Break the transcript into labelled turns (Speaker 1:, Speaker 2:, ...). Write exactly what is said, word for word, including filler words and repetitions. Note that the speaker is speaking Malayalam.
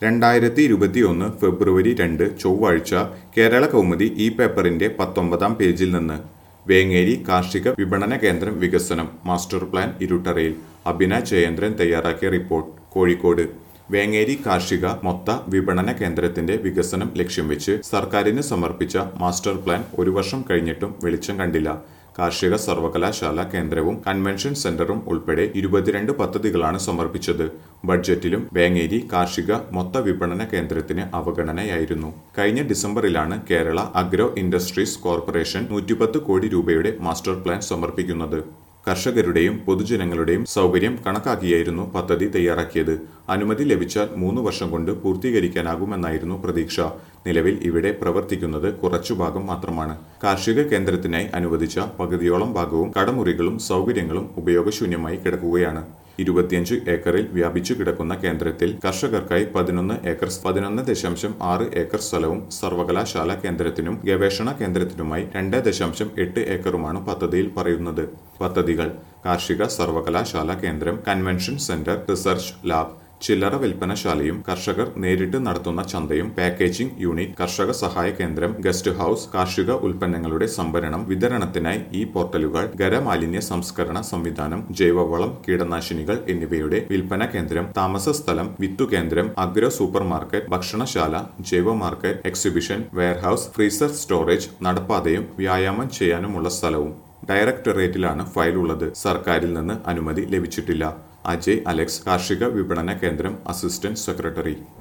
Speaker 1: രണ്ടായിരത്തി ഇരുപത്തിയൊന്ന് ഫെബ്രുവരി രണ്ട് ചൊവ്വാഴ്ച കേരള കൗമുദി ഈ പേപ്പറിന്റെ പത്തൊമ്പതാം പേജിൽ നിന്ന് വേങ്ങേരി കാർഷിക വിപണന കേന്ദ്രം വികസനം മാസ്റ്റർ പ്ലാൻ ഇരുട്ടറയിൽ അഭിന ജയേന്ദ്രൻ തയ്യാറാക്കിയ റിപ്പോർട്ട് കോഴിക്കോട് വേങ്ങേരി കാർഷിക മൊത്ത വിപണന കേന്ദ്രത്തിന്റെ വികസനം ലക്ഷ്യം വെച്ച് സർക്കാരിന് സമർപ്പിച്ച മാസ്റ്റർ പ്ലാൻ ഒരു വർഷം കഴിഞ്ഞിട്ടും വെളിച്ചം കണ്ടില്ല. കാർഷിക സർവകലാശാല കേന്ദ്രവും കൺവെൻഷൻ സെന്ററും ഉൾപ്പെടെ ഇരുപത്തിരണ്ട് പദ്ധതികളാണ് സമർപ്പിച്ചത്. ബഡ്ജറ്റിലും വേങ്ങേരി കാർഷിക മൊത്ത വിപണന കേന്ദ്രത്തിന് അവഗണനയായിരുന്നു. കഴിഞ്ഞ ഡിസംബറിലാണ് കേരള അഗ്രോ ഇൻഡസ്ട്രീസ് കോർപ്പറേഷൻ നൂറ്റിപ്പത്ത് കോടി രൂപയുടെ മാസ്റ്റർ പ്ലാൻ സമർപ്പിക്കുന്നത്. കർഷകരുടെയും പൊതുജനങ്ങളുടെയും സൗകര്യം കണക്കാക്കിയായിരുന്നു പദ്ധതി തയ്യാറാക്കിയത്. അനുമതി ലഭിച്ചാൽ മൂന്ന് വർഷം കൊണ്ട് പൂർത്തീകരിക്കാനാകുമെന്നായിരുന്നു പ്രതീക്ഷ. നിലവിൽ ഇവിടെ പ്രവർത്തിക്കുന്നത് കുറച്ചു ഭാഗം മാത്രമാണ്. കാർഷിക കേന്ദ്രത്തിനായി അനുവദിച്ച പകുതിയോളം ഭാഗവും കടമുറികളും സൗകര്യങ്ങളും ഉപയോഗശൂന്യമായി കിടക്കുകയാണ്. ഇരുപത്തിയഞ്ച് ഏക്കറിൽ വ്യാപിച്ചു കിടക്കുന്ന കേന്ദ്രത്തിൽ കർഷകർക്കായി പതിനൊന്ന് ഏക്കർ പതിനൊന്ന് ദശാംശം ആറ് ഏക്കർ സ്ഥലവും സർവകലാശാല കേന്ദ്രത്തിനും ഗവേഷണ കേന്ദ്രത്തിനുമായി രണ്ട് ദശാംശം എട്ട് ഏക്കറുമാണ് പദ്ധതിയിൽ പറയുന്നത്. പദ്ധതികൾ: കാർഷിക സർവകലാശാല കേന്ദ്രം, കൺവെൻഷൻ സെന്റർ, റിസർച്ച് ലാബ്, ചില്ലറ വിൽപ്പനശാലയും കർഷകർ നേരിട്ട് നടത്തുന്ന ചന്തയും, പാക്കേജിംഗ് യൂണിറ്റ്, കർഷക സഹായ കേന്ദ്രം, ഗസ്റ്റ് ഹൌസ്, കാർഷിക ഉൽപ്പന്നങ്ങളുടെ സംഭരണം വിതരണത്തിനായി ഈ പോർട്ടലുകൾ, ഖരമാലിന്യ സംസ്കരണ സംവിധാനം, ജൈവവളം, കീടനാശിനികൾ എന്നിവയുടെ വിൽപ്പന കേന്ദ്രം, താമസ സ്ഥലം, വിത്തുകേന്ദ്രം, അഗ്രോ സൂപ്പർ മാർക്കറ്റ്, ഭക്ഷണശാല, ജൈവ market, exhibition, warehouse, freezer storage, നടപ്പാതയും വ്യായാമം ചെയ്യാനുമുള്ള സ്ഥലവും. ഡയറക്ടറേറ്റിലാണ് ഫയൽ ഉള്ളത്. സർക്കാരിൽ നിന്ന് അനുമതി ലഭിച്ചിട്ടില്ല. അജയ് അലക്സ്, കാർഷിക വിപണന കേന്ദ്രം അസിസ്റ്റന്റ് സെക്രട്ടറി.